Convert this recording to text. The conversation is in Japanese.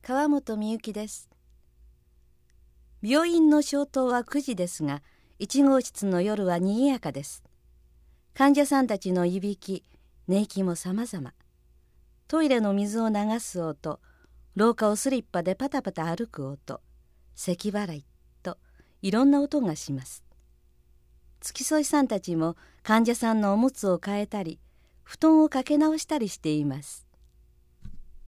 川本美幸です。病院の消灯は9時ですが、1号室の夜はにぎやかです。患者さんたちのいびき、寝息もさまざま。トイレの水を流す音、廊下をスリッパでパタパタ歩く音、咳払いといろんな音がします。付き添いさんたちも患者さんのおむつを替えたり、布団をかけ直したりしています。